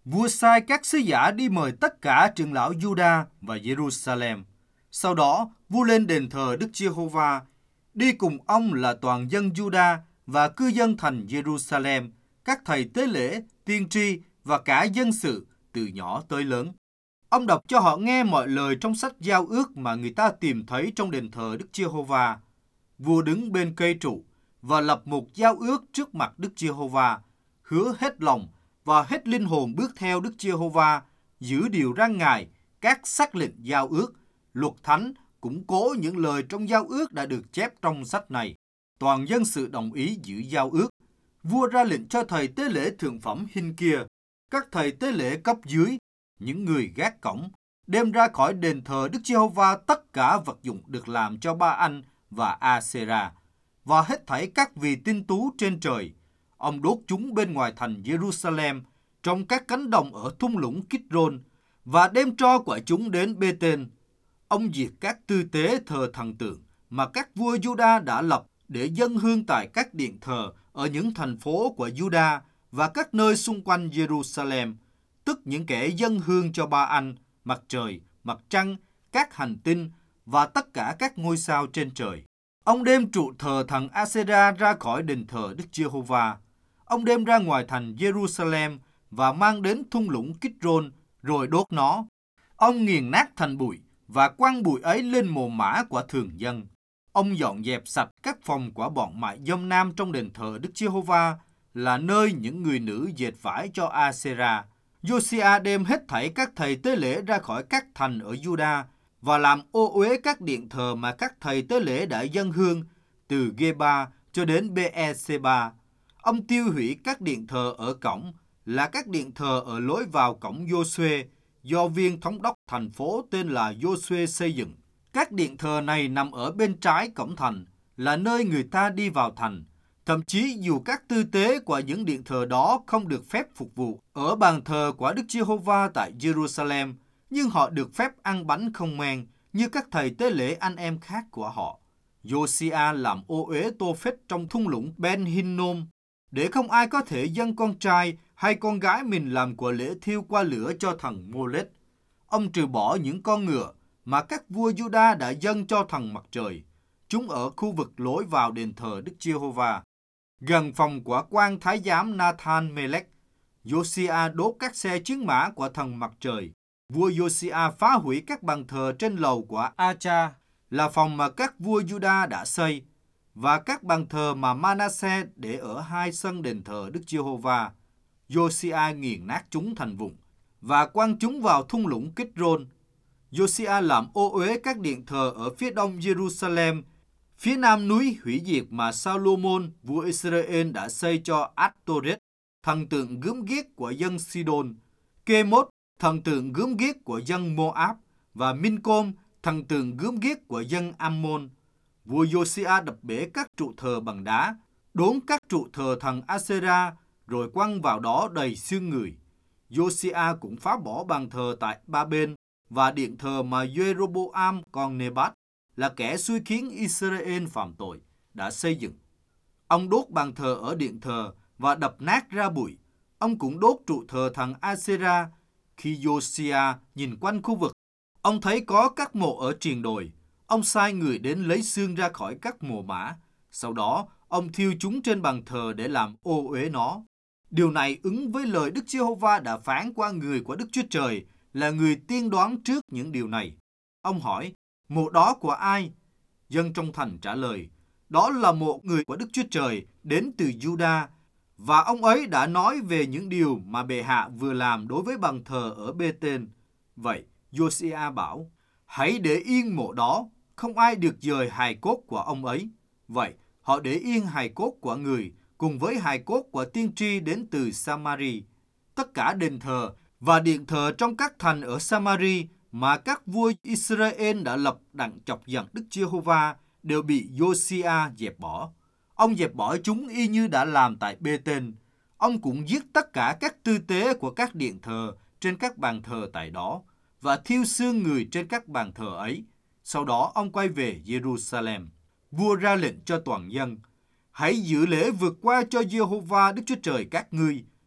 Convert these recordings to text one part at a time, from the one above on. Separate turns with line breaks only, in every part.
Vua sai các sứ giả đi mời tất cả trưởng lão Juda và Jerusalem. Sau đó, vua lên đền thờ Đức Giê-hô-va. Đi cùng ông là toàn dân Juda và cư dân thành Jerusalem, các thầy tế lễ, tiên tri và cả dân sự từ nhỏ tới lớn. Ông đọc cho họ nghe mọi lời trong sách giao ước mà người ta tìm thấy trong đền thờ Đức Giê-hô-va. Vua đứng bên cây trụ và lập một giao ước trước mặt Đức Giê-hô-va, hứa hết lòng và hết linh hồn bước theo Đức Giê-hô-va, giữ điều răn Ngài, các sắc lệnh giao ước, luật thánh, củng cố những lời trong giao ước đã được chép trong sách này. Toàn dân sự đồng ý giữ giao ước. Vua ra lệnh cho thầy tế lễ thượng phẩm Hin-kia, các thầy tế lễ cấp dưới, những người gác cổng, đem ra khỏi đền thờ Đức Giê-hô-va tất cả vật dụng được làm cho Ba-anh và A-sê-ra, và hết thảy các vị tinh tú trên trời. Ông đốt chúng bên ngoài thành Jerusalem, trong các cánh đồng ở thung lũng Kidron, và đem tro của chúng đến Bê-tên. Ông diệt các tư tế thờ thần tượng mà các vua Juda đã lập để dâng hương tại các điện thờ ở những thành phố của Juda và các nơi xung quanh Jerusalem, tức những kẻ dâng hương cho Ba-anh, mặt trời, mặt trăng, các hành tinh và tất cả các ngôi sao trên trời. Ông đem trụ thờ thần A-sê-ra ra khỏi đền thờ Đức Giê-hô-va. Ông đem ra ngoài thành Jerusalem và mang đến thung lũng Kidron rồi đốt nó. Ông nghiền nát thành bụi và quăng bụi ấy lên mồ mả của thường dân. Ông dọn dẹp sạch các phòng của bọn mại dâm nam trong đền thờ Đức Giê-hô-va, là nơi những người nữ dệt vải cho A-sê-ra. Giô-si-a đem hết thảy các thầy tế lễ ra khỏi các thành ở Juda và làm ô uế các điện thờ mà các thầy tế lễ đã dâng hương từ Gê-ba cho đến Bê-e-sê-ba. Ông tiêu hủy các điện thờ ở cổng, là các điện thờ ở lối vào cổng Giô-suê, do viên thống đốc thành phố tên là Giô-suê xây dựng. Các điện thờ này nằm ở bên trái cổng thành, là nơi người ta đi vào thành. Thậm chí dù các tư tế của những điện thờ đó không được phép phục vụ ở bàn thờ của Đức Giê-hô-va tại Jerusalem, nhưng họ được phép ăn bánh không men như các thầy tế lễ anh em khác của họ. Giô-si-a làm ô uế Tô-phết trong thung lũng Ben-hinnom, để không ai có thể dâng con trai hay con gái mình làm của lễ thiêu qua lửa cho thần Mô-lết. Ông trừ bỏ những con ngựa mà các vua Juda đã dâng cho thần mặt trời. Chúng ở khu vực lối vào đền thờ Đức Giê-hô-va, gần phòng của quan thái giám Nathan-melech. Giô-si-a đốt các xe chiến mã của thần mặt trời. Vua Giô-si-a phá hủy các bàn thờ trên lầu của A-cha, là phòng mà các vua Juda đã xây, và các bàn thờ mà Ma-na-se để ở hai sân đền thờ Đức Giê-hô-va. Giô-si-a nghiền nát chúng thành vụn và quăng chúng vào thung lũng Kidron. Giô-si-a làm ô uế các điện thờ ở phía đông Jerusalem, phía nam núi hủy diệt mà Salomon, vua Israel đã xây cho Át-tô-rét, thần tượng gớm ghiếc của dân Sidon, Kê-mốt, thần tượng gớm ghiếc của dân Moab, và Min-côm, thần tượng gớm ghiếc của dân Ammon. Vua Giô-si-a đập bể các trụ thờ bằng đá, đốn các trụ thờ thần A-sê-ra, rồi quăng vào đó đầy xương người. Giô-si-a cũng phá bỏ bàn thờ tại Ba-bên và điện thờ mà Giê-rô-bô-am con Nê-bát, là kẻ xui khiến Israel phạm tội, đã xây dựng. Ông đốt bàn thờ ở điện thờ và đập nát ra bụi. Ông cũng đốt trụ thờ thần A-sê-ra. Khi Giô-si-a nhìn quanh khu vực, ông thấy có các mộ ở triền đồi. Ông sai người đến lấy xương ra khỏi các mồ mả. Sau đó, ông thiêu chúng trên bàn thờ để làm ô uế nó. Điều này ứng với lời Đức Giê-hô-va đã phán qua người của Đức Chúa Trời, là người tiên đoán trước những điều này. Ông hỏi, mộ đó của ai? Dân trong thành trả lời, đó là mộ người của Đức Chúa Trời đến từ Juda, và ông ấy đã nói về những điều mà bệ hạ vừa làm đối với bàn thờ ở Bê-tên. Vậy, Giô-si-a bảo, hãy để yên mộ đó, không ai được dời hài cốt của ông ấy. Vậy, họ để yên hài cốt của người, cùng với hài cốt của tiên tri đến từ Samari. Tất cả đền thờ và điện thờ trong các thành ở Samari mà các vua Israel đã lập đặng chọc giận Đức Giê-hô-va đều bị Giô-si-a dẹp bỏ. Ông dẹp bỏ chúng y như đã làm tại Bê-tên. Ông cũng giết tất cả các tư tế của các điện thờ trên các bàn thờ tại đó và thiêu xương người trên các bàn thờ ấy. Sau đó ông quay về Jerusalem. Vua ra lệnh cho toàn dân, hãy giữ lễ vượt qua cho Giê-hô-va Đức Chúa Trời các ngươi,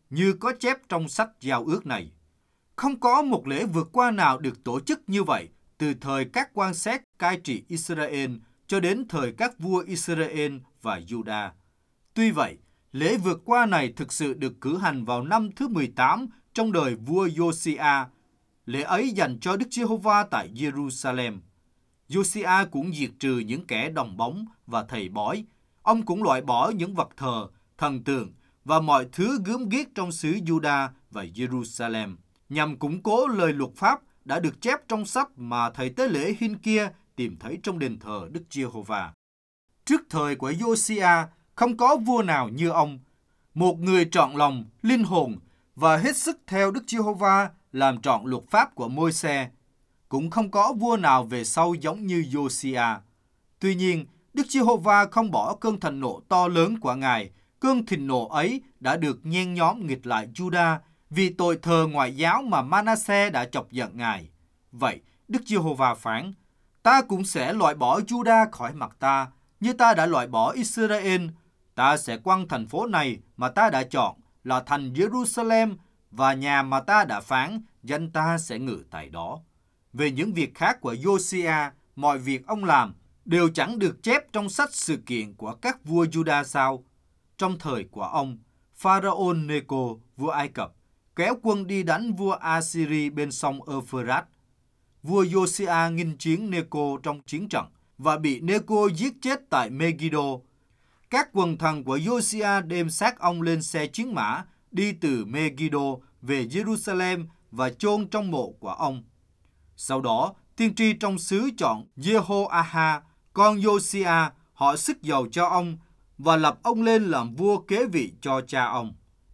như có chép trong sách giao ước này. Không có một lễ vượt qua nào được tổ chức như vậy từ thời các quan xét cai trị Israel cho đến thời các vua Israel và Juda. Tuy vậy, lễ vượt qua này thực sự được cử hành vào năm thứ 18 trong đời vua Josiah. Lễ ấy dành cho Đức Giê-hô-va tại Jerusalem. Josiah cũng diệt trừ những kẻ đồng bóng và thầy bói. Ông cũng loại bỏ những vật thờ, thần tượng và mọi thứ gớm ghiếc trong xứ Juda và Jerusalem, nhằm củng cố lời luật pháp đã được chép trong sách mà thầy tế lễ Hin-kia tìm thấy trong đền thờ Đức Giê-hô-va. Trước thời của Josiah, không có vua nào như ông, một người trọn lòng, linh hồn và hết sức theo Đức Giê-hô-va làm trọn luật pháp của Môi-se. Cũng không có vua nào về sau giống như Josiah. Tuy nhiên, Đức Giê-hô-va không bỏ cơn thịnh nộ to lớn của Ngài. Cơn thịnh nộ ấy đã được nhen nhóm nghịch lại Juda vì tội thờ ngoại giáo mà Manasseh đã chọc giận Ngài. Vậy, Đức Giê-hô-va phán, ta cũng sẽ loại bỏ Juda khỏi mặt ta, như ta đã loại bỏ Israel. Ta sẽ quăng thành phố này mà ta đã chọn là thành Jerusalem, và nhà mà ta đã phán, danh ta sẽ ngự tại đó. Về những việc khác của Josiah, mọi việc ông làm đều chẳng được chép trong sách sự kiện của các vua Juda sao? Trong thời của ông, Pharaoh Neco, vua Ai Cập, kéo quân đi đánh vua Assyri bên sông Euphrates. Vua Josiah nghinh chiến Neco trong chiến trận và bị Neco giết chết tại Megiddo. Các quần thần của Josiah đem xác ông lên xe chiến mã, đi từ Megiddo về Jerusalem và chôn trong mộ của ông. Sau đó, tiên tri trong xứ chọn Jehoahaz, con Josiah, họ sức dầu cho ông và lập ông lên làm vua kế vị cho cha ông.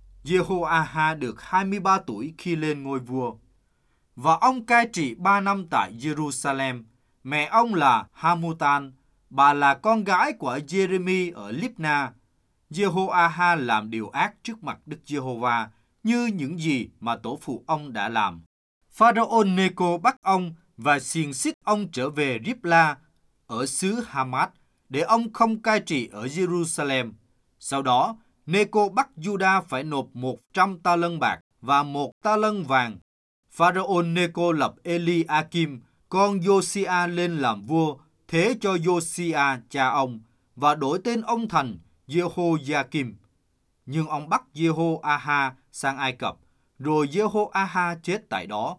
Jehoahaz được 23 tuổi khi lên ngôi vua. Và ông cai trị 3 năm tại Jerusalem. Mẹ ông là Hamutan, bà là con gái của Jeremy ở Libna. Jehoahaz làm điều ác trước mặt Đức Giê-hô-va như những gì mà tổ phụ ông đã làm. Pharaoh Neco bắt ông và xiềng xích ông trở về Ribla ở xứ Hamat để ông không cai trị ở Jerusalem. Sau đó, Neco bắt Juda phải nộp 100 ta lân bạc và 1 ta lân vàng. Pharaoh Neco lập Eliakim, con Josiah lên làm vua, thế cho Josiah cha ông, và đổi tên ông thành Jehoiakim. Nhưng ông bắt Jehoahaz sang Ai Cập, rồi Jehoahaz chết tại đó.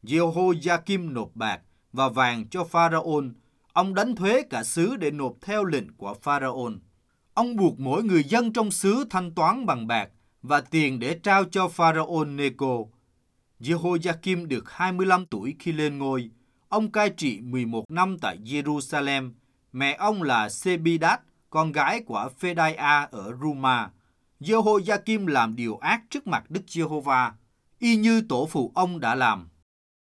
Jehoiakim nộp bạc và vàng cho Pharaoh. Ông đánh thuế cả xứ để nộp theo lệnh của Pharaoh. Ông buộc mỗi người dân trong xứ thanh toán bằng bạc và tiền để trao cho Pharaoh Neco. Jehoiakim được 25 tuổi khi lên ngôi. Ông cai trị 11 năm tại Jerusalem. Mẹ ông là Sebidat, con gái của Phedaiah ở Ruma. Jehoiakim làm điều ác trước mặt Đức Giê-hô-va, y như tổ phụ ông đã làm.